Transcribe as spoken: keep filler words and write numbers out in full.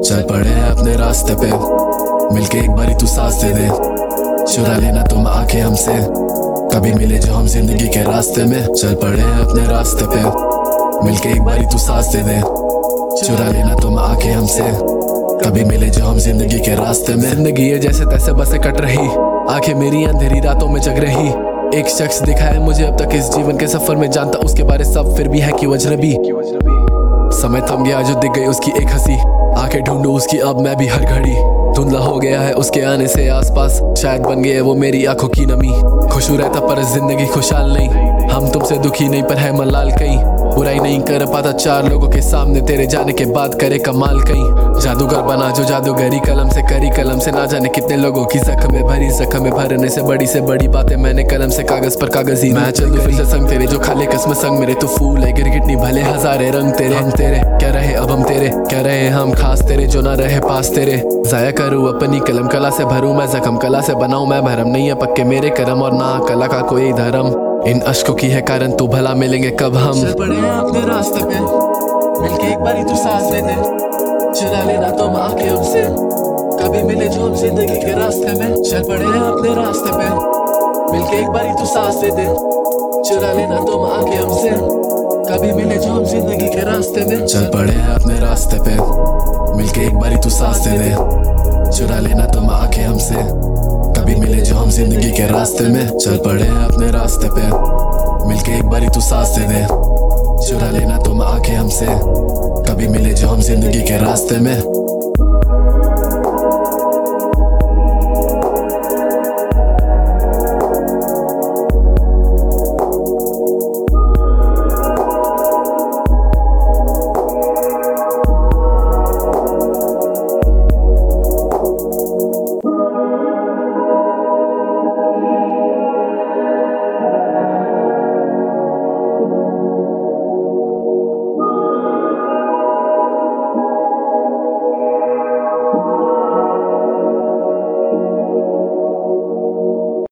चल पड़े हैं अपने रास्ते पे, मिलके एक बारी तू सांस दे दे। चुरा लेना तुम आके हमसे, कभी मिले जो हम जिंदगी के रास्ते में। चल पड़े हैं अपने रास्ते पे, मिलके एक बारी तू सांस दे दे। चुरा लेना तुम आके हमसे, कभी मिले जो हम जिंदगी के रास्ते में। जिंदगी है जैसे तैसे बसे कट रही, आंखें मेरी अंधेरी रातों में जग रही। एक शख्स दिखा है मुझे अब तक इस जीवन के सफर में, जानता उसके बारे सब फिर भी है कि अजनबी। समय थम गया जो दिख गई उसकी एक हंसी, आंखें ढूंढूं उसकी अब मैं भी हर घड़ी। धुंधला हो गया है उसके आने से आसपास, शायद बन गए वो मेरी आंखों की नमी। खुश रहता पर जिंदगी खुशहाल नहीं, हम तुमसे दुखी नहीं पर है मलाल कहीं। बुराई नहीं कर पाता चार लोगों के सामने, तेरे जाने के बाद करे कमाल कहीं। जादूगर बना जो जादूगरी, कलम से करी कलम से, ना जाने कितने लोगों की जख्म में भरी। जख्म में भरने से बड़ी से बड़ी बातें मैंने कलम से कागज पर कागजी। मैं चल दूं फिर से संग तेरे, जो खाले कसम संग मेरे। तो फूल है गिरगिटनी भले हजारे रंग तेरे। हम तेरे क्या रहे अब हम तेरे क्या रहे हम खास तेरे, जो ना रहे पास तेरे। जाया करूँ अपनी कलम कला से भरूं मैं जख्म, कला से बनाऊं मैं भरम। नहीं है पक्के मेरे करम और ना कला का कोई धर्म, इन अश्कों की है कारण तू भला मिलेंगे कब हम। चल पड़े हैं अपने रास्ते पे, मिलके एक बारी तू सांस दे दे। चुरा लेना तुम आके हमसे, कभी मिले जो हम जिंदगी के रास्ते में। चल पड़े हैं अपने रास्ते पे, मिलके एक बारी तू सांस दे दे। चुरा लेना तुम आके हमसे, कभी मिले जो हम जिंदगी के रास्ते में। चल पड़े हैं अपने रास्ते पे, मिलके एक बारी तू सांस दे दे। चुरा लेना तुम आके हमसे, कभी मिले जो हम जिंदगी के रास्ते में। चल पड़े हैं अपने रास्ते पे, मिलके एक बारी तू सांस दे दे। चुरा लेना तुम आके हमसे, कभी मिले जो हम जिंदगी के रास्ते में।